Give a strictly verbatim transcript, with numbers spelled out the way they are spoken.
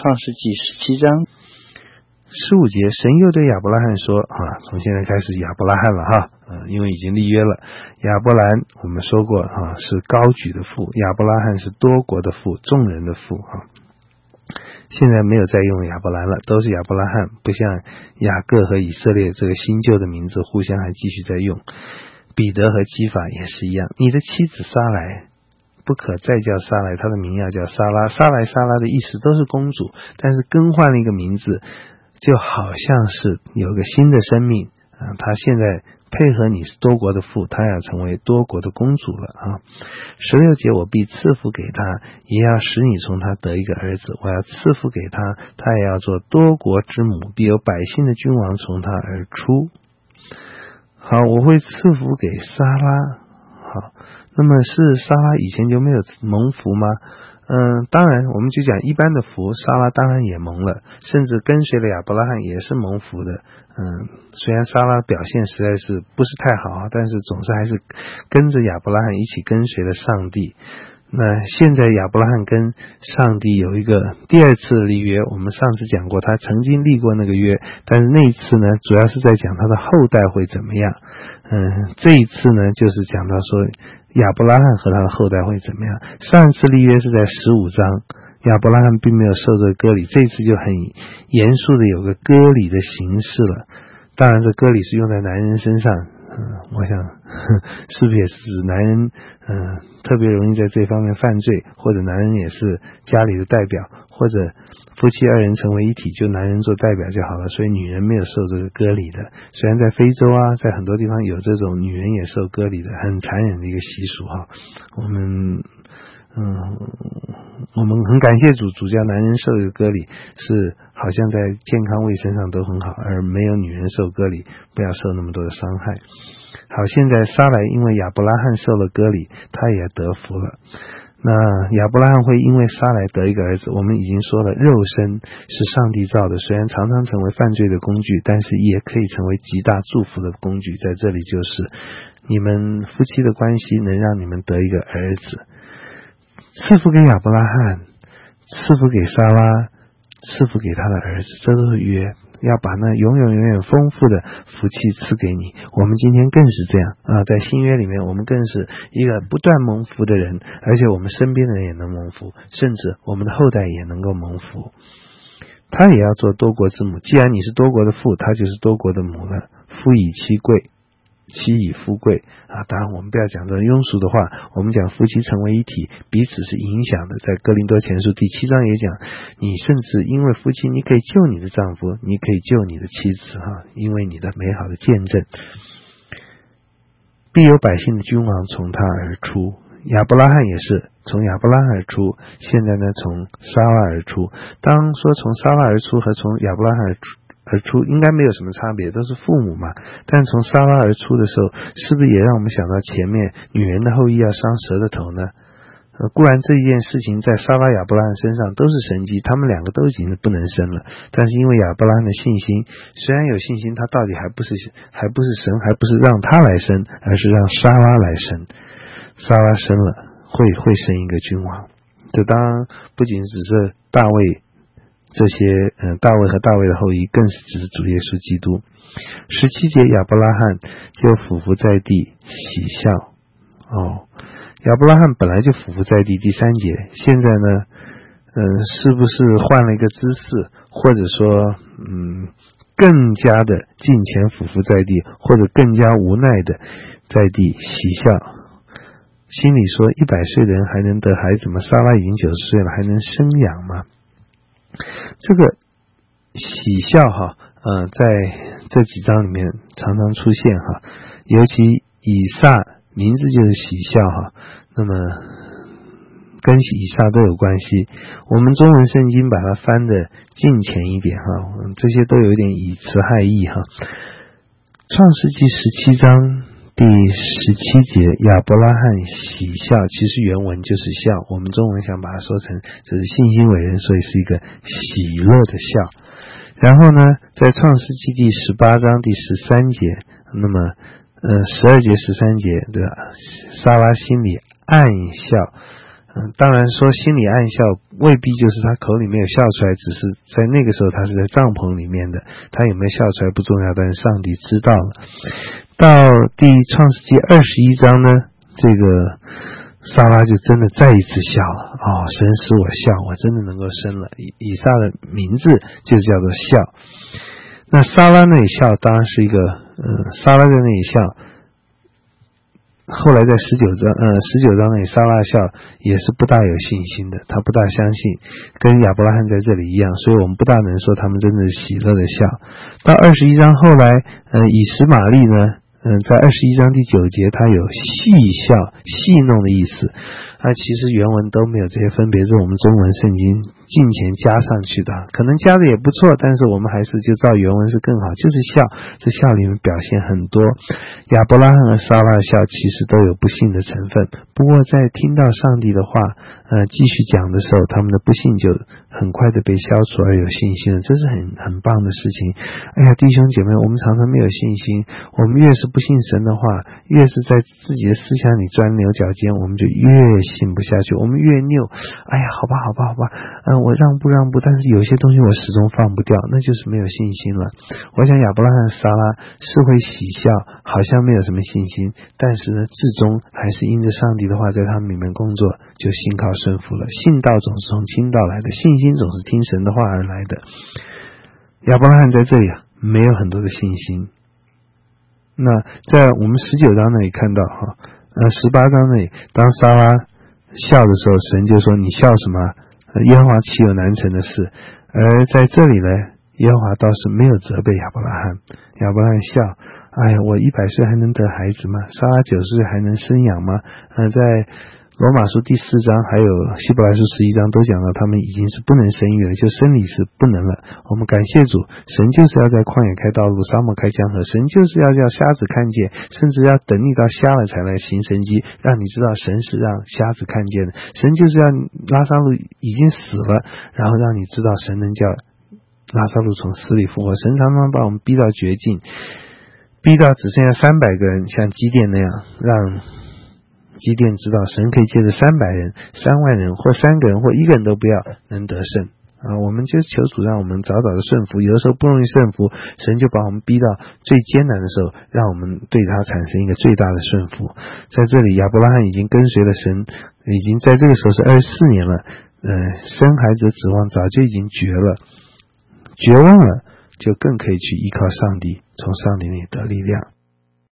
创世纪十七章十五节，神又对亚伯拉罕说啊，从现在开始亚伯拉罕了哈，呃，因为已经立约了。亚伯兰我们说过哈，是高举的父，亚伯拉罕是多国的父，众人的父哈。现在没有再用亚伯兰了，都是亚伯拉罕，不像雅各和以色列这个新旧的名字互相还继续在用。彼得和基法也是一样，你的妻子撒来不可再叫撒来，她的名要叫撒拉。撒来撒拉的意思都是公主，但是更换了一个名字，就好像是有个新的生命啊。她现在配合你是多国的父，她要成为多国的公主了啊。十六节，我必赐福给她，也要使你从她得一个儿子。我要赐福给她，她也要做多国之母，必有百姓的君王从她而出。好，我会赐福给撒拉。好，那么是撒拉以前就没有蒙福吗？嗯，当然我们就讲一般的福，撒拉当然也蒙了，甚至跟随了亚伯拉罕也是蒙福的。嗯，虽然撒拉表现实在是不是太好，但是总是还是跟着亚伯拉罕一起跟随了上帝。那现在亚伯拉罕跟上帝有一个第二次立约，我们上次讲过他曾经立过那个约，但是那一次呢主要是在讲他的后代会怎么样。嗯，这一次呢就是讲到说亚伯拉罕和他的后代会怎么样。上一次立约是在十五章，亚伯拉罕并没有受这个割礼，这一次就很严肃的有个割礼的形式了。当然这割礼是用在男人身上，嗯，我想是不是也是指男人嗯特别容易在这方面犯罪，或者男人也是家里的代表，或者夫妻二人成为一体，就男人做代表就好了，所以女人没有受这个割礼的。虽然在非洲啊，在很多地方有这种女人也受割礼的很残忍的一个习俗哈。我们嗯，我们很感谢主，主叫男人受这个割礼是好像在健康卫生上都很好，而没有女人受割礼，不要受那么多的伤害。好，现在撒来因为亚伯拉罕受了割礼，他也得福了。那亚伯拉罕会因为撒来得一个儿子，我们已经说了，肉身是上帝造的，虽然常常成为犯罪的工具，但是也可以成为极大祝福的工具。在这里就是你们夫妻的关系能让你们得一个儿子。赐福给亚伯拉罕，赐福给撒拉，赐福给他的儿子，这都是约，要把那永远永远丰富的福气赐给你。我们今天更是这样啊，在新约里面我们更是一个不断蒙福的人，而且我们身边的人也能蒙福，甚至我们的后代也能够蒙福。他也要做多国之母，既然你是多国的父，他就是多国的母了。夫以妻贵，妻以夫贵啊，当然我们不要讲这种庸俗的话，我们讲夫妻成为一体，彼此是影响的。在哥林多前书第七章也讲，你甚至因为夫妻，你可以救你的丈夫，你可以救你的妻子哈，因为你的美好的见证。必有百姓的君王从他而出，亚伯拉罕也是从亚伯拉罕而出，现在呢从撒拉而出。当说从撒拉而出和从亚伯拉罕而出而出应该没有什么差别，都是父母嘛。但从撒拉而出的时候，是不是也让我们想到前面女人的后裔要伤蛇的头呢？呃，固然这件事情在撒拉亚伯拉罕身上都是神迹，他们两个都已经不能生了，但是因为亚伯拉罕的信心，虽然有信心，他到底还不是还不是神，还不是让他来生，而是让撒拉来生。撒拉生了，会会生一个君王。这当然不仅只是大卫这些嗯，大卫和大卫的后裔，更是指主耶稣基督。十七节，亚伯拉罕就俯伏在地喜笑。哦，亚伯拉罕本来就俯伏在地。第三节，现在呢，嗯，是不是换了一个姿势，或者说，嗯，更加的近前俯伏在地，或者更加无奈的在地喜笑？心里说，一百岁的人还能得孩子吗？撒拉已经九十岁了，还能生养吗？这个喜笑哈，呃，在这几章里面常常出现哈，尤其以撒名字就是喜笑哈，那么跟以撒都有关系。我们中文圣经把它翻的近前一点哈，这些都有点以词害义哈。创世纪十七章第十七节，亚伯拉罕喜笑，其实原文就是笑，我们中文想把它说成这是信心伟人，所以是一个喜乐的笑。然后呢，在创世纪第十八章第十三节，那么呃十二节十三节，对吧？撒拉心里暗笑， 嗯，当然说心里暗笑未必就是他口里没有笑出来，只是在那个时候他是在帐篷里面的，他有没有笑出来不重要，但是上帝知道了。到第创世纪二十一章呢，这个撒拉就真的再一次笑了。哦，神使我笑，我真的能够生了。以以撒的名字就叫做笑。那撒拉那里笑当然是一个嗯，撒拉在那里笑，后来在十九章呃十九章内撒拉笑也是不大有信心的，他不大相信，跟亚伯拉罕在这里一样，所以我们不大能说他们真的喜乐的笑。到二十一章后来呃以实玛利呢嗯，在二十一章第九节，它有戏笑、戏弄的意思。啊，其实原文都没有这些分别，是我们中文圣经近前加上去的，可能加的也不错，但是我们还是就照原文是更好，就是笑。这笑里面表现很多，亚伯拉罕和撒拉的笑其实都有不幸的成分。不过在听到上帝的话，呃，继续讲的时候，他们的不幸就很快的被消除，而有信心了，这是很很棒的事情。哎呀，弟兄姐妹，我们常常没有信心，我们越是不信神的话，越是在自己的思想里钻牛角尖，我们就越信不下去，我们越拗。哎呀，好吧，好吧，好吧，嗯，我让步让步，但是有些东西我始终放不掉，那就是没有信心了。我想亚伯拉罕、撒拉是会喜笑，好像没有什么信心，但是呢，至终还是因着上帝的话在他们里面工作，就信靠顺服了。信道总是从听道来的，信心总是听神的话而来的。亚伯拉罕在这里啊，没有很多的信心。那在我们十九章那里看到哈，呃，十八章那里，当撒拉笑的时候，神就说：“你笑什么？耶和华岂有难成的事？”而在这里呢，耶和华倒是没有责备亚伯拉罕。亚伯拉罕笑：“哎呀，我一百岁还能得孩子吗？撒拉九十岁还能生养吗？”呃，在罗马书第四章还有希伯来书十一章都讲到他们已经是不能生育了，就生理是不能了。我们感谢主，神就是要在旷野开道路，沙漠开江河，神就是要叫瞎子看见，甚至要等你到瞎了才来行神迹，让你知道神是让瞎子看见的。神就是要拉撒路已经死了，然后让你知道神能叫拉撒路从死里复活。神常常把我们逼到绝境，逼到只剩下三百个人，像基甸那样，让基甸知道神可以借着三百人、三万人或三个人或一个人都不要能得胜啊！我们就求主让我们早早的顺服，有的时候不容易顺服，神就把我们逼到最艰难的时候，让我们对他产生一个最大的顺服。在这里，亚伯拉罕已经跟随了神，已经在这个时候是二十四年了，呃，生孩子的指望早就已经绝了，绝望了，就更可以去依靠上帝，从上帝那里得力量。